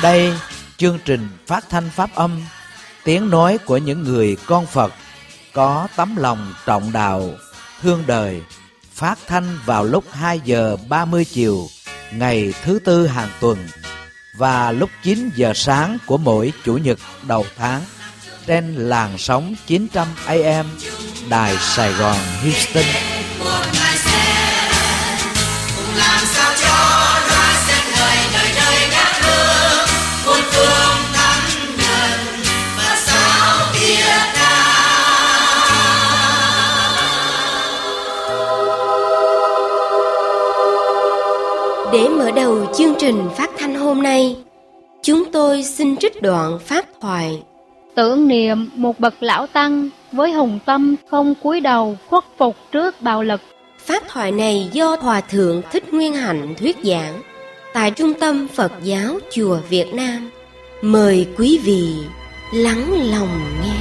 Đây, chương trình phát thanh pháp âm, tiếng nói của những người con Phật có tấm lòng trọng đạo, thương đời, phát thanh vào lúc 2 giờ 30 chiều ngày thứ Tư hàng tuần và lúc 9 giờ sáng của mỗi Chủ nhật đầu tháng trên làn sóng 900 AM Đài Sài Gòn Houston. Để mở đầu chương trình phát thanh hôm nay, chúng tôi xin trích đoạn pháp thoại tưởng niệm một bậc lão tăng với hùng tâm không cúi đầu khuất phục trước bạo lực. Pháp thoại này do Hòa Thượng Thích Nguyên Hạnh thuyết giảng tại Trung tâm Phật giáo Chùa Việt Nam. Mời quý vị lắng lòng nghe.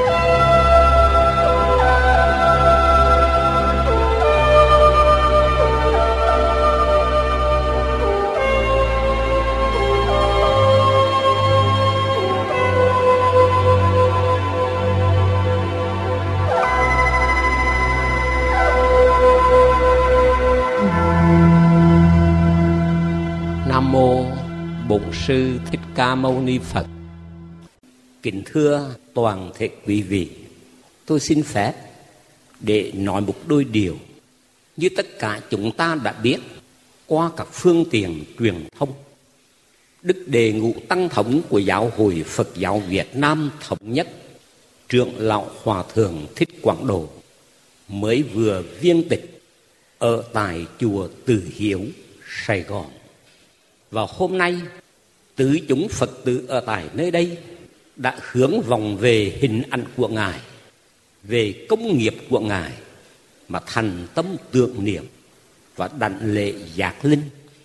Nam mô Bổn Sư Thích Ca Mâu Ni Phật. Kính thưa toàn thể quý vị, tôi xin phép để nói một đôi điều. Như tất cả chúng ta đã biết qua các phương tiện truyền thông, Đức Đề Ngũ Tăng Thống của Giáo hội Phật giáo Việt Nam Thống Nhất, Trưởng lão Hòa Thượng Thích Quảng Độ mới vừa viên tịch ở tại chùa Từ Hiếu, Sài Gòn. Và hôm nay, tứ chúng Phật tử ở tại nơi đây đã hướng vọng về hình ảnh của Ngài, về công nghiệp của Ngài mà thành tâm tưởng niệm và đảnh lễ giác linh.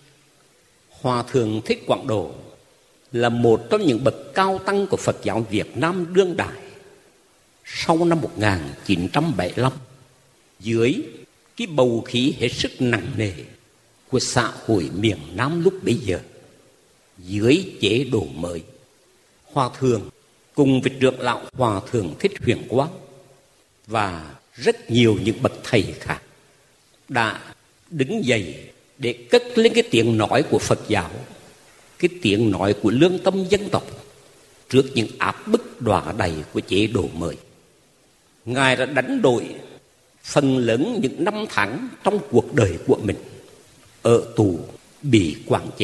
Hòa Thượng Thích Quảng Độ là một trong những bậc cao tăng của Phật giáo Việt Nam đương đại. Sau năm 1975, dưới cái bầu khí hết sức nặng nề của xã hội miền Nam lúc bấy giờ, dưới chế độ mới, Hòa Thượng cùng với trưởng lão Hòa Thượng Thích Huyền Quang và rất nhiều những bậc thầy khác đã đứng dậy để cất lên cái tiếng nói của Phật giáo, cái tiếng nói của lương tâm dân tộc trước những áp bức đọa đầy của chế độ mới. Ngài đã đánh đổi phần lớn những năm tháng trong cuộc đời của mình ở tù bị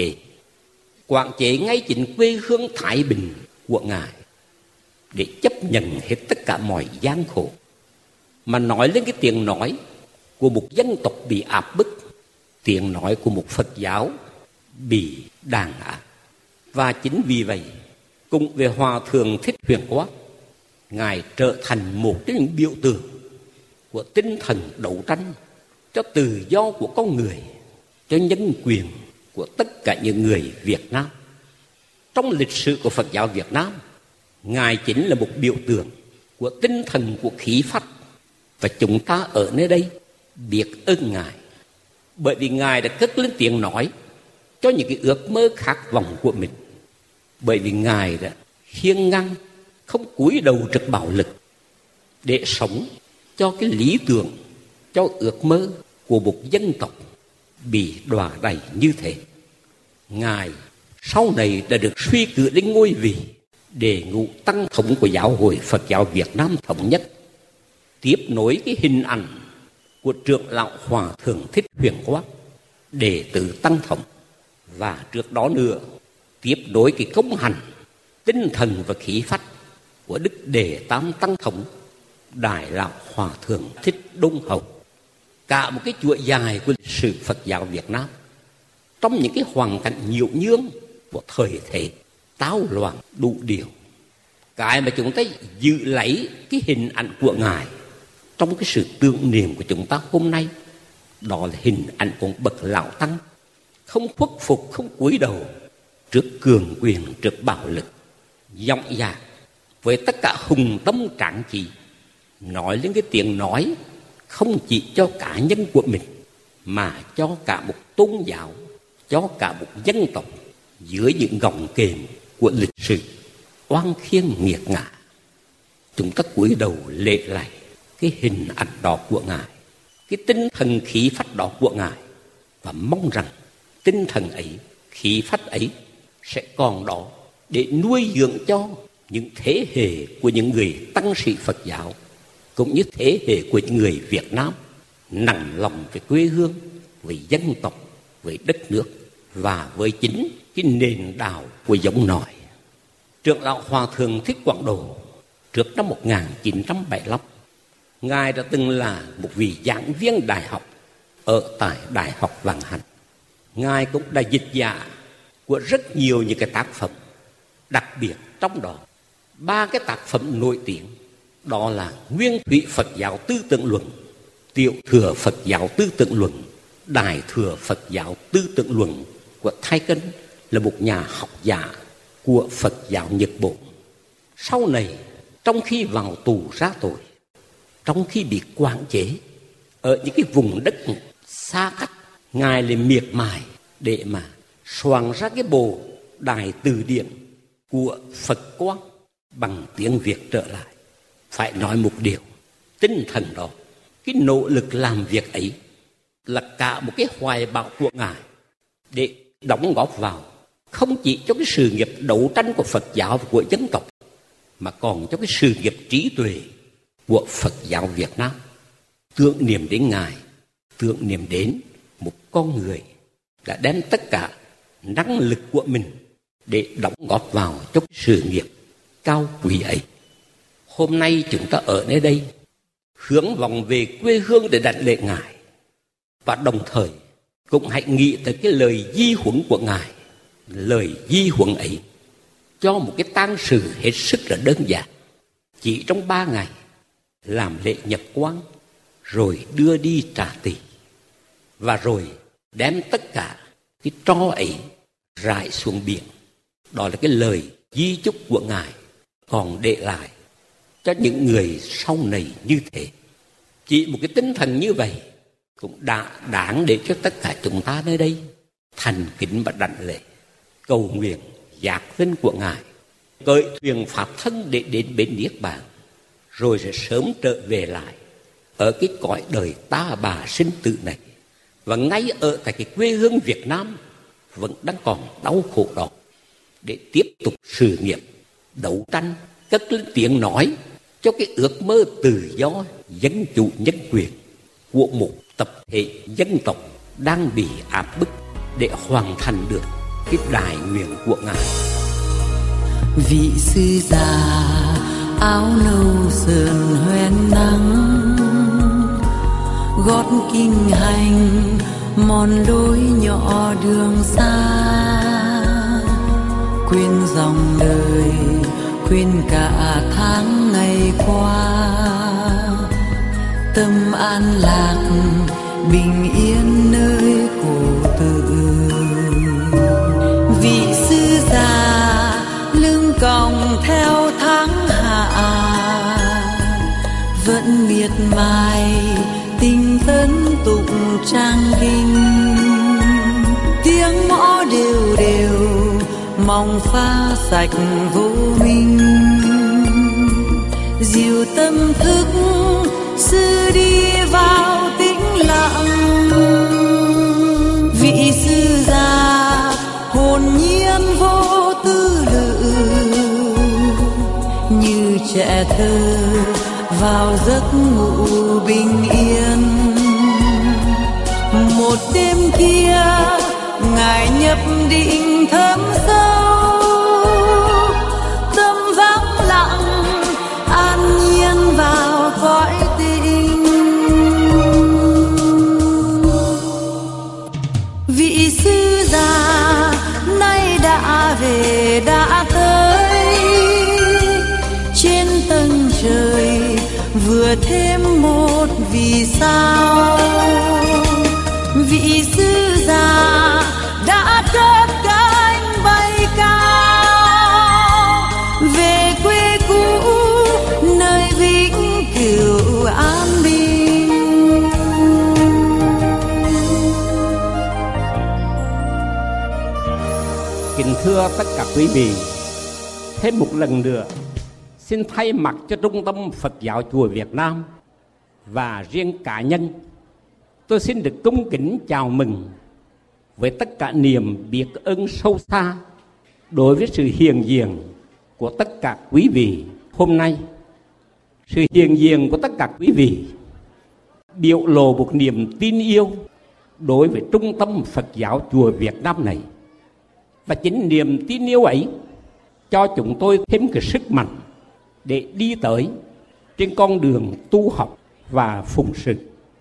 quản chế ngay chính quê hương Thái Bình của Ngài, để chấp nhận hết tất cả mọi gian khổ, mà nói lên cái tiếng nói của một dân tộc bị áp bức, tiếng nói của một Phật giáo bị đàn áp. Và chính vì vậy, cùng với Hòa Thượng Thích Huyền Quang, Ngài trở thành một trong những biểu tượng của tinh thần đấu tranh cho tự do của con người, cho nhân quyền của tất cả những người Việt Nam. Trong lịch sử của Phật giáo Việt Nam, Ngài chính là một biểu tượng của tinh thần của khí phách. Và chúng ta ở nơi đây biết ơn Ngài, bởi vì Ngài đã cất lên tiếng nói cho những cái ước mơ khát vọng của mình. Bởi vì Ngài đã hiên ngang, không cúi đầu trước bạo lực, để sống cho cái lý tưởng, cho ước mơ của một dân tộc bị đọa đầy như thế. Ngài sau này đã được suy cử đến ngôi vị Đề Ngũ Tăng Thống của Giáo hội Phật giáo Việt Nam Thống Nhất, tiếp nối cái hình ảnh của trưởng lão Hòa Thượng Thích Huyền Quang, đệ tử Tăng Thống, và trước đó nữa tiếp nối cái công hành, tinh thần và khí phách của Đức Đệ Tam Tăng Thống Đại lão Hòa Thượng Thích Đông Hậu. Cả một cái chuỗi dài của lịch sử Phật giáo Việt Nam, trong những cái hoàn cảnh nhiễu nhương của thời thế táo loạn đủ điều, cái mà chúng ta giữ lấy cái hình ảnh của Ngài trong cái sự tưởng niệm của chúng ta hôm nay, đó là hình ảnh của bậc lão tăng không khuất phục, không cúi đầu trước cường quyền, trước bạo lực, dõng dạc với tất cả hùng tâm tráng trí, nói lên cái tiếng nói không chỉ cho cá nhân của mình mà cho cả một tôn giáo, cho cả một dân tộc, dưới những gọng kềm của lịch sử oan khiên nghiệt ngã. Chúng ta cúi đầu lễ lạy cái hình ảnh đó của Ngài, cái tinh thần khí phách đó của Ngài, và mong rằng tinh thần ấy, khí phách ấy sẽ còn đó để nuôi dưỡng cho những thế hệ của những người tăng sĩ Phật giáo, cũng như thế hệ của những người Việt Nam nặng lòng về quê hương, với dân tộc, với đất nước và với chính cái nền đạo của giống nòi. Trưởng lão Hòa thượng Thích Quảng Độ trước năm 1975, Ngài đã từng là một vị giảng viên đại học ở tại Đại học Vạn Hạnh. Ngài cũng đã dịch giả của rất nhiều những cái tác phẩm, đặc biệt trong đó 3 cái tác phẩm nổi tiếng, đó là Nguyên thủy Phật giáo tư tưởng luận, Tiểu thừa Phật giáo tư tưởng luận, Đại thừa Phật giáo tư tưởng luận của Thái Kinh, là một nhà học giả của Phật giáo Nhật Bản. Sau này, trong khi vào tù ra tội, trong khi bị quản chế ở những cái vùng đất xa cách, Ngài lại miệt mài để mà soạn ra cái bộ Đại từ điển của Phật Quang bằng tiếng Việt trở lại. Phải nói một điều, tinh thần đó, cái nỗ lực làm việc ấy là cả một cái hoài bão của Ngài để đóng góp vào không chỉ cho cái sự nghiệp đấu tranh của Phật giáo và của dân tộc, mà còn cho cái sự nghiệp trí tuệ của Phật giáo Việt Nam. Tưởng niệm đến Ngài, tưởng niệm đến một con người đã đem tất cả năng lực của mình để đóng góp vào cho cái sự nghiệp cao quý ấy. Hôm nay chúng ta ở nơi đây hướng vọng về quê hương để đảnh lễ Ngài, và đồng thời cũng hãy nghĩ tới cái lời di huấn của Ngài. Lời di huấn ấy cho một cái tang sự hết sức là đơn giản, chỉ trong 3 ngày làm lễ nhập quan, rồi đưa đi trả tỳ, và rồi đem tất cả cái tro ấy rải xuống biển. Đó là cái lời di chúc của Ngài còn để lại cho những người sau này như thế. Chỉ một cái tinh thần như vậy cũng đã đáng để cho tất cả chúng ta nơi đây thành kính và đảnh lễ, cầu nguyện giác vinh của Ngài, cởi thuyền pháp thân để đến bến Niết Bàn, rồi sẽ sớm trở về lại ở cái cõi đời ta bà sinh tử này. Và ngay ở tại cái quê hương Việt Nam vẫn đang còn đau khổ đó, để tiếp tục sự nghiệp đấu tranh, cất lên tiếng nói cho cái ước mơ tự do, dân chủ, nhân quyền của một tập thể dân tộc đang bị áp bức, để hoàn thành được cái đại nguyện của Ngài. Vị sư già áo nâu sườn hoen nắng, gót kinh hành mòn lối nhỏ đường xa, quên dòng đời, quên cả tháng ngày qua. Tâm an lạc bình yên nơi cổ tự. Vị sư già lưng còng theo tháng hạ, vẫn miệt mài tinh tấn tụng trang kinh. Tiếng mõ đều đều mong pha sạch vô minh, dìu tâm thức sư đi vào tĩnh lặng. Vị sư già hồn nhiên vô tư lự, như trẻ thơ vào giấc ngủ bình yên. Một đêm kia Ngài nhập định thâm sâu, tâm vắng lặng an nhiên vào cõi tình. Vị sư già nay đã về đã tới, trên tầng trời vừa thêm một vì sao. Vị sư già đã cất cánh bay cao, về quê cũ nơi vĩnh cửu an bình. Kính thưa tất cả quý vị, Thêm một lần nữa, xin thay mặt cho Trung tâm Phật giáo Chùa Việt Nam và riêng cá nhân, tôi xin được cung kính chào mừng với tất cả niềm biết ơn sâu xa đối với sự hiện diện của tất cả quý vị hôm nay. Sự hiện diện của tất cả quý vị biểu lộ một niềm tin yêu đối với Trung tâm Phật giáo Chùa Việt Nam này. Và chính niềm tin yêu ấy cho chúng tôi thêm cái sức mạnh để đi tới trên con đường tu học và phụng sự.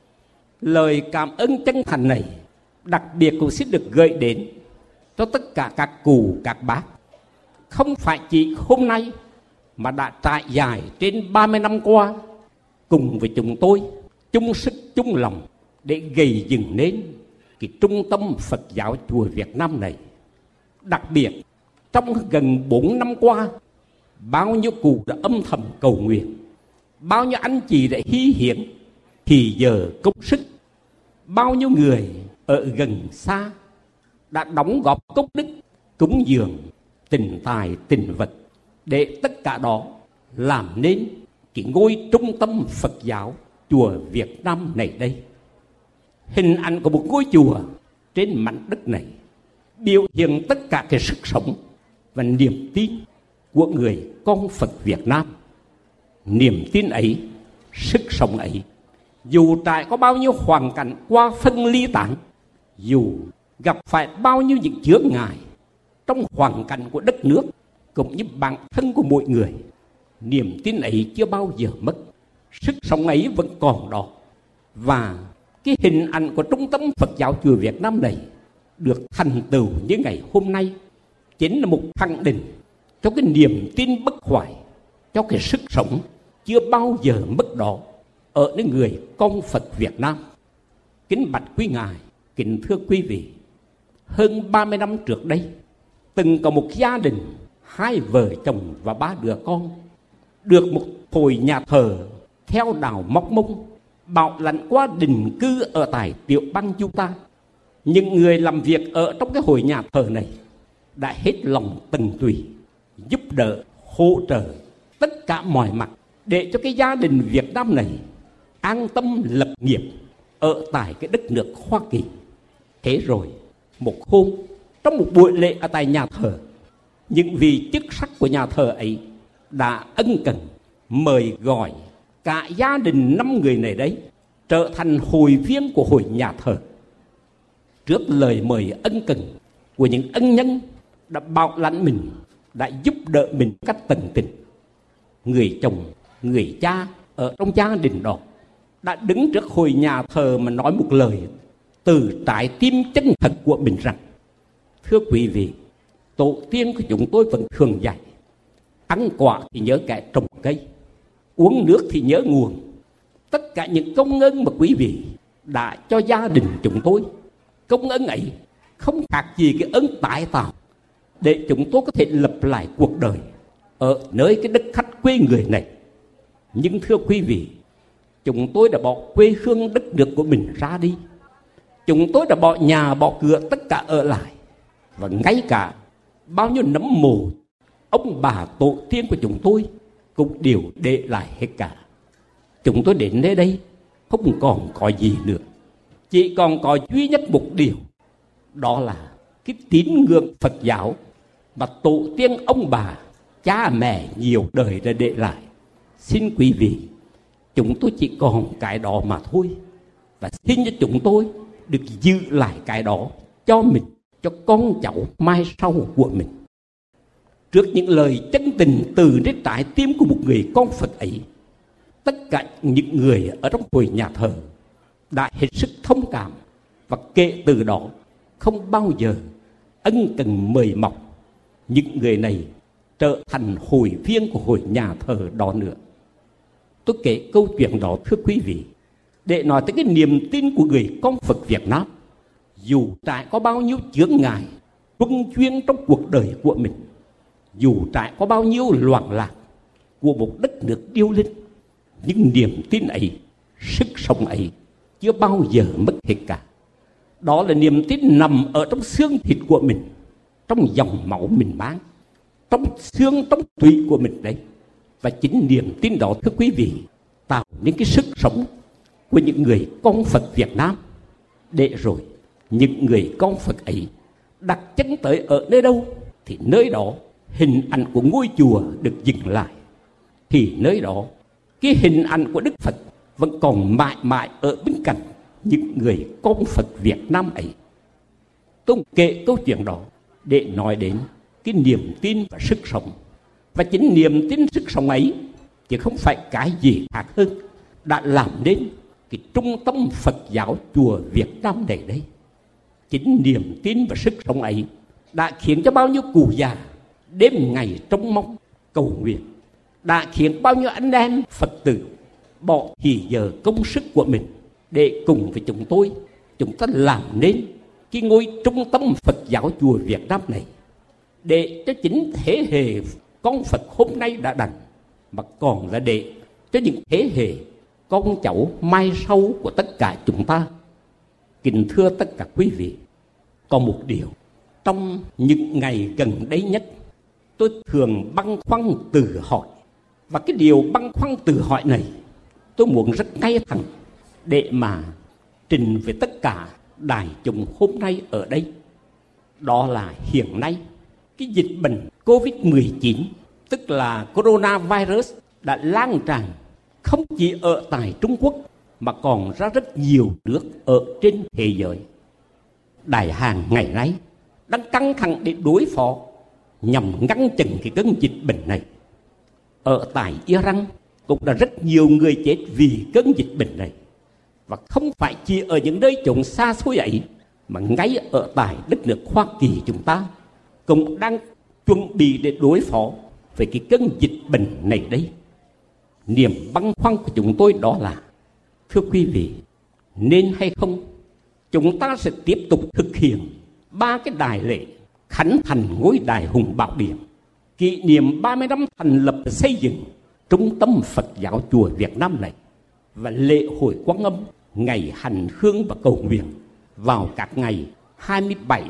Lời cảm ơn chân thành này đặc biệt cũng xin được gửi đến cho tất cả các cụ, các bác, không phải chỉ hôm nay mà đã trải dài trên 30 năm qua, cùng với chúng tôi chung sức chung lòng để gây dựng nên cái Trung tâm Phật giáo Chùa Việt Nam này. Đặc biệt trong gần 4 năm qua, bao nhiêu cụ đã âm thầm cầu nguyện, bao nhiêu anh chị đã hy hiển thì giờ công sức, bao nhiêu người ở gần xa đã đóng góp công đức, cúng dường, tình tài, tình vật, để tất cả đó làm nên cái ngôi Trung tâm Phật giáo Chùa Việt Nam này đây. Hình ảnh của một ngôi chùa trên mảnh đất này biểu hiện tất cả cái sức sống và niềm tin của người con Phật Việt Nam. Niềm tin ấy, sức sống ấy, dù trải có bao nhiêu hoàn cảnh qua phân ly tán, dù gặp phải bao nhiêu những chướng ngại trong hoàn cảnh của đất nước cũng như bản thân của mỗi người, niềm tin ấy chưa bao giờ mất. Sức sống ấy vẫn còn đó. Và cái hình ảnh của Trung tâm Phật giáo Chùa Việt Nam này được thành tựu như ngày hôm nay chính là một khẳng định cho cái niềm tin bất hoại, cho cái sức sống chưa bao giờ mất đó ở những người con Phật Việt Nam. Kính bạch quý ngài, kính thưa quý vị, hơn 30 năm trước đây, từng có một gia đình 2 vợ chồng và 3 đứa con được một hội nhà thờ theo đạo Móc Mông bảo lãnh qua định cư ở tại tiểu bang Utah. Những người làm việc ở trong cái hội nhà thờ này đã hết lòng tận tụy giúp đỡ, hỗ trợ tất cả mọi mặt để cho cái gia đình Việt Nam này an tâm lập nghiệp ở tại cái đất nước Hoa Kỳ. Thế rồi một hôm, trong một buổi lễ ở tại nhà thờ, những vị chức sắc của nhà thờ ấy đã ân cần mời gọi cả gia đình 5 người này đấy trở thành hội viên của hội nhà thờ. Trước lời mời ân cần của những ân nhân đã bảo lãnh mình, đã giúp đỡ mình cách tận tình, người chồng, người cha ở trong gia đình đó đã đứng trước hội nhà thờ mà nói một lời từ trái tim chân thật của mình rằng: thưa quý vị, tổ tiên của chúng tôi vẫn thường dạy, ăn quả thì nhớ kẻ trồng cây, uống nước thì nhớ nguồn. Tất cả những công ơn mà quý vị đã cho gia đình chúng tôi, công ơn ấy không khác gì cái ơn tái tạo để chúng tôi có thể lập lại cuộc đời ở nơi cái đất khách quê người này. Nhưng thưa quý vị, chúng tôi đã bỏ quê hương đất nước của mình ra đi. Chúng tôi đã bỏ nhà, bỏ cửa tất cả ở lại. Và ngay cả bao nhiêu nấm mồ ông bà tổ tiên của chúng tôi cũng đều để lại hết cả. Chúng tôi đến nơi đây không còn có gì nữa, chỉ còn có duy nhất một điều, đó là cái tín ngưỡng Phật giáo mà tổ tiên ông bà, cha mẹ nhiều đời đã để lại. Xin quý vị, chúng tôi chỉ còn cái đó mà thôi. Và xin cho chúng tôi được giữ lại cái đó cho mình, cho con cháu mai sau của mình. Trước những lời chân tình từ đến trái tim của một người con Phật ấy, tất cả những người ở trong hội nhà thờ đã hết sức thông cảm, và kể từ đó không bao giờ ân cần mời mọc những người này trở thành hội viên của hội nhà thờ đó nữa. Tôi kể câu chuyện đó thưa quý vị để nói tới cái niềm tin của người con Phật Việt Nam. Dù trải có bao nhiêu chướng ngại luân chuyên trong cuộc đời của mình, dù trải có bao nhiêu loạn lạc của một đất nước điêu linh, nhưng niềm tin ấy, sức sống ấy chưa bao giờ mất hết cả. Đó là niềm tin nằm ở trong xương thịt của mình, trong dòng máu mình mang. trong xương, trong tủy của mình đấy. Và chính niềm tin đó, thưa quý vị, tạo nên cái sức sống của những người con Phật Việt Nam. Để rồi những người con Phật ấy đặt chân tới ở nơi đâu thì nơi đó hình ảnh của ngôi chùa được dừng lại. Thì nơi đó cái hình ảnh của Đức Phật vẫn còn mãi mãi ở bên cạnh những người con Phật Việt Nam ấy. Tôi kể câu chuyện đó để nói đến cái niềm tin và sức sống. Và chính niềm tin sức sống ấy chứ không phải cái gì khác hơn đã làm nên cái trung tâm Phật giáo chùa Việt Nam này đấy. Chính niềm tin và sức sống ấy đã khiến cho bao nhiêu cụ già đêm ngày trông mong cầu nguyện, đã khiến bao nhiêu anh em Phật tử bỏ thì giờ công sức của mình để cùng với chúng ta làm nên cái ngôi trung tâm Phật giáo chùa Việt Nam này, để cho chính thế hệ con Phật hôm nay đã đành, mà còn là để cho những thế hệ con cháu mai sau của tất cả chúng ta. Kính thưa tất cả quý vị, có một điều trong những ngày gần đây nhất tôi thường băn khoăn tự hỏi, và cái điều băn khoăn tự hỏi này tôi muốn rất ngay thẳng để mà trình với tất cả đại chúng hôm nay ở đây. Đó là hiện nay cái dịch bệnh COVID-19, tức là coronavirus, đã lan tràn không chỉ ở tại Trung Quốc mà còn ra rất nhiều nước ở trên thế giới. Đại Hàn ngày nay đang căng thẳng để đối phó nhằm ngăn chặn cái cơn dịch bệnh này. Ở tại Iran cũng đã rất nhiều người chết vì cơn dịch bệnh này. Và không phải chỉ ở những nơi chốn xa xôi ấy, mà ngay ở tại đất nước Hoa Kỳ chúng ta cũng đang chuẩn bị để đối phó với cái cơn dịch bệnh này đấy. Niềm băn khoăn của chúng tôi đó là, thưa quý vị, nên hay không chúng ta sẽ tiếp tục thực hiện 3 cái đại lễ khánh thành ngôi Đại Hùng Bảo Điện, kỷ niệm 30 năm thành lập và xây dựng trung tâm Phật giáo chùa Việt Nam này, và lễ hội Quan Âm, ngày hành hương và cầu nguyện vào các ngày 27,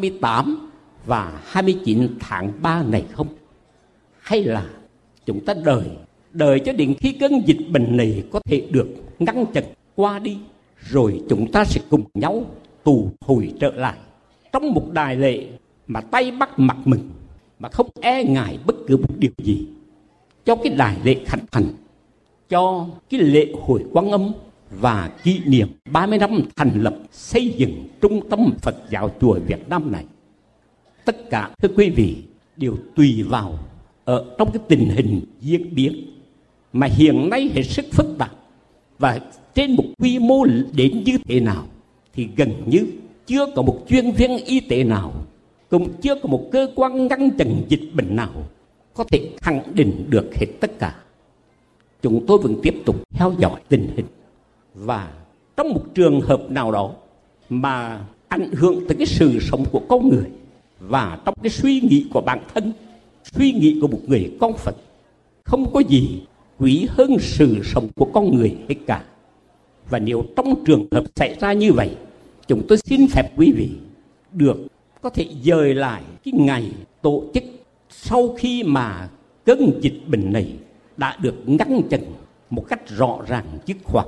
28 và 29 tháng 3 này không? Hay là chúng ta đợi cho đến khi cơn dịch bệnh này có thể được ngăn chặn qua đi, rồi chúng ta sẽ cùng nhau tụ hồi trở lại trong một đại lễ mà tay bắt mặt mừng, mà không e ngại bất cứ một điều gì, cho cái đại lễ khánh thành, cho cái lễ hội Quan Âm và kỷ niệm 30 năm thành lập xây dựng trung tâm Phật giáo chùa Việt Nam này. Tất cả, thưa quý vị, đều tùy vào ở trong cái tình hình diễn biến mà hiện nay hết sức phức tạp, và trên một quy mô đến như thế nào thì gần như chưa có một chuyên viên y tế nào, cũng chưa có một cơ quan ngăn chặn dịch bệnh nào có thể khẳng định được hết tất cả. Chúng tôi vẫn tiếp tục theo dõi tình hình, và trong một trường hợp nào đó mà ảnh hưởng tới cái sự sống của con người, và trong cái suy nghĩ của bản thân, suy nghĩ của một người con Phật, không có gì quý hơn sự sống của con người hết cả. Và nếu trong trường hợp xảy ra như vậy, chúng tôi xin phép quý vị được có thể dời lại cái ngày tổ chức sau khi mà cơn dịch bệnh này đã được ngăn chặn một cách rõ ràng dứt khoát.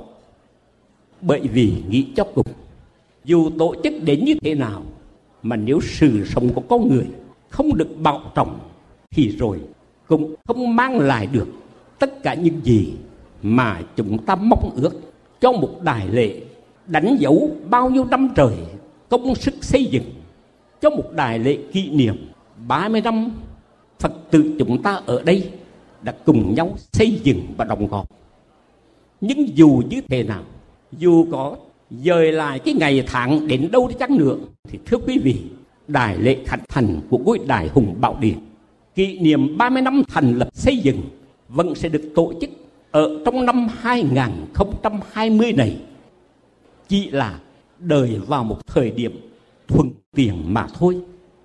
Bởi vì nghĩ cho cùng, dù tổ chức đến như thế nào, mà nếu sự sống của con người không được bảo trọng thì rồi cũng không mang lại được tất cả những gì mà chúng ta mong ước cho một đại lễ đánh dấu bao nhiêu năm trời công sức xây dựng, cho một đại lễ kỷ niệm 30 năm Phật tử chúng ta ở đây đã cùng nhau xây dựng và đóng góp. Nhưng dù như thế nào, dù có dời lại cái ngày tháng đến đâu đi chăng nữa, thì thưa quý vị, đại lễ khánh thành của ngôi Đại Hùng Bảo Điện, kỷ niệm 30 năm thành lập xây dựng vẫn sẽ được tổ chức ở trong năm 2020 này, chỉ là đợi vào một thời điểm thuận tiện mà thôi.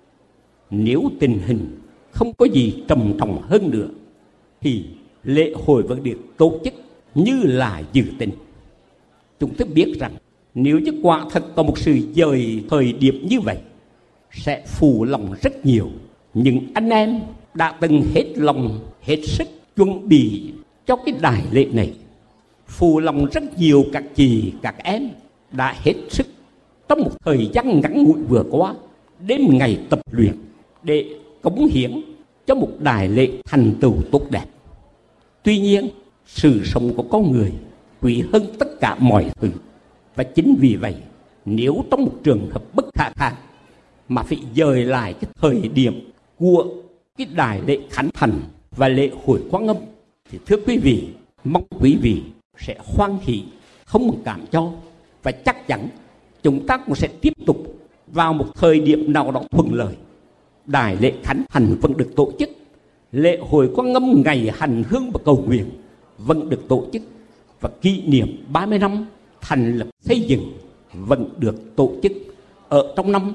Nếu tình hình không có gì trầm trọng hơn nữa thì lễ hội vẫn được tổ chức như là dự tính. Chúng tôi biết rằng nếu như quả thật có một sự dời thời điểm như vậy, sẽ phù lòng rất nhiều những anh em đã từng hết lòng, hết sức chuẩn bị cho cái đại lễ này. Phụ lòng rất nhiều các chị, các em đã hết sức trong một thời gian ngắn ngủi vừa qua, đêm ngày tập luyện để cống hiến cho một đại lễ thành tựu tốt đẹp. Tuy nhiên, sự sống của con người quý hơn tất cả mọi thứ. Và chính vì vậy, nếu trong một trường hợp bất khả kháng mà phải dời lại cái thời điểm của cái đại lễ khánh thành và lễ hội Quan Âm, thì thưa quý vị, mong quý vị sẽ hoan hỷ, không cảm cho, và chắc chắn chúng ta cũng sẽ tiếp tục vào một thời điểm nào đó thuận lợi. Đại lễ khánh thành vẫn được tổ chức, lễ hội Quan Âm ngày hành hương và cầu nguyện vẫn được tổ chức, và kỷ niệm 30 năm thành lập xây dựng vẫn được tổ chức ở trong năm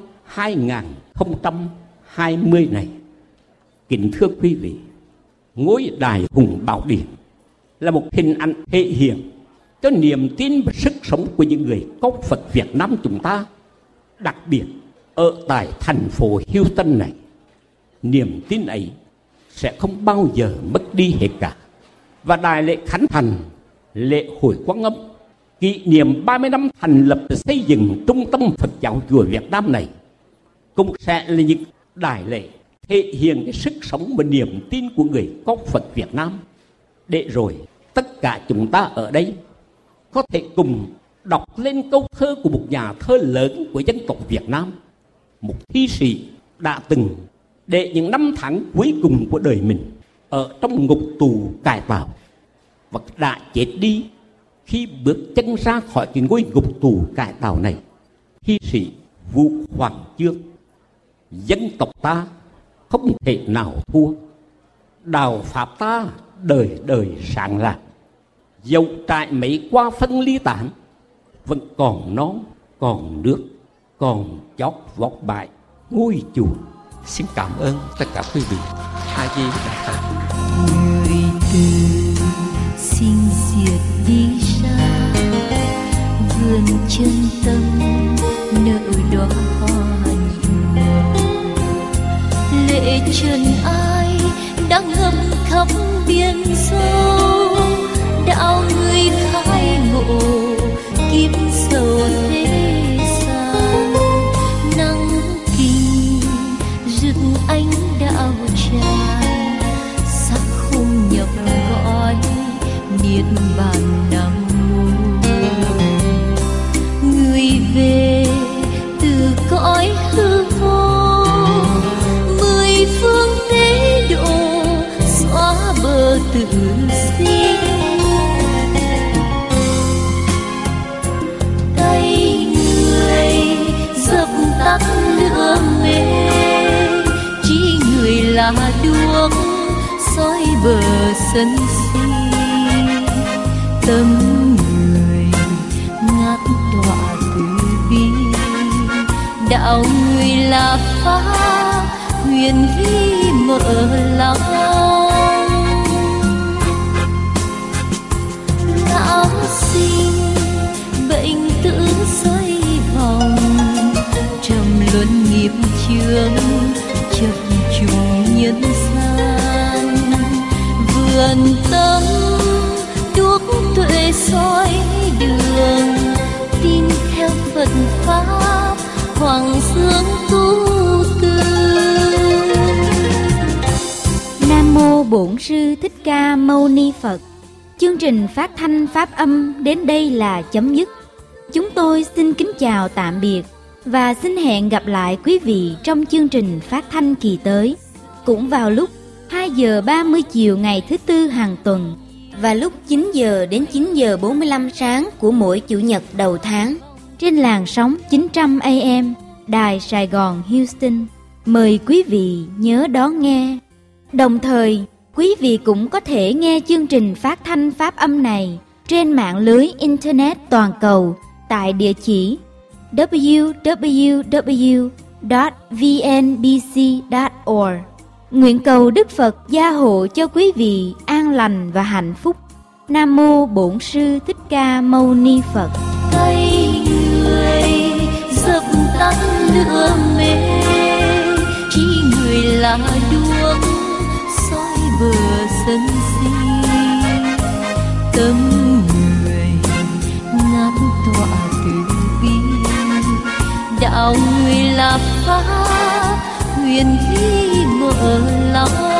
2020 này. Kính thưa quý vị, ngôi Đại Hùng Bảo Điện là một hình ảnh thể hiện cho niềm tin và sức sống của những người con Phật Việt Nam chúng ta, đặc biệt ở tại thành phố Houston này. Niềm tin ấy sẽ không bao giờ mất đi hết cả. Và đại lễ khánh thành lễ hội Quan Âm, kỷ niệm 30 năm thành lập và xây dựng Trung tâm Phật giáo chùa Việt Nam này cũng sẽ là những đại lễ thể hiện cái sức sống và niềm tin của người con Phật Việt Nam, để rồi tất cả chúng ta ở đây có thể cùng đọc lên câu thơ của một nhà thơ lớn của dân tộc Việt Nam, một thi sĩ đã từng để những năm tháng cuối cùng của đời mình ở trong ngục tù cải tạo và đã chết đi khi bước chân ra khỏi cái ngôi ngục tù cải tạo này. Thi sĩ Vũ Hoàng Chương: dân tộc ta không thể nào thua, đạo pháp ta đời đời sáng lạc, dẫu trải mấy qua phân ly tán, vẫn còn non còn nước, còn chót vót bại ngôi chùa. Xin cảm ơn tất cả quý vị. A Di Đà Phật. Người từ sinh diệt đi xa, vườn chân tâm nợ đóa hoa nhịp mờ. Lệ trần ai đã ngâm khắp biển sâu, đạo người khai ngộ kiếp sầu thế gian. Nắng kinh rực ánh đạo tràn, sắc không nhập gọi niết bàn Nam Mô. Người về từ cõi hư vô, mười phương tế độ xóa bờ tử sinh. Tay người dập tắt lửa mê, chỉ người là đuốc soi bờ sân si. Tâm người ngát đọa từ bi, đạo người là pháp huyền vi mở lòng. Lão sinh bệnh tử xoay vòng, trầm luân nghiệp chướng chập trùng nhân gian. Vườn tâm đuốc tuệ soi đường, tin theo Phật pháp hoàng dương tu tư. Nam mô Bổn Sư Thích Ca Mâu Ni Phật. Chương trình phát thanh pháp âm đến đây là chấm dứt. Chúng tôi xin kính chào tạm biệt và xin hẹn gặp lại quý vị trong chương trình phát thanh kỳ tới, cũng vào lúc 2 giờ 30 chiều ngày thứ Tư hàng tuần và lúc 9 giờ đến 9 giờ 45 sáng của mỗi Chủ nhật đầu tháng trên làn sóng 900 AM Đài Sài Gòn Houston. Mời quý vị nhớ đón nghe. Đồng thời, quý vị cũng có thể nghe chương trình phát thanh pháp âm này trên mạng lưới Internet toàn cầu tại địa chỉ www.vnbc.org. Nguyện cầu Đức Phật gia hộ cho quý vị an lành và hạnh phúc. Nam mô Bổn Sư Thích Ca Mâu Ni Phật. Tay người dập tắt lửa mê, chỉ người là đuốc sân si. Tâm người ngát tỏa từ bi, đạo người là pháp huyền bí mở lòng.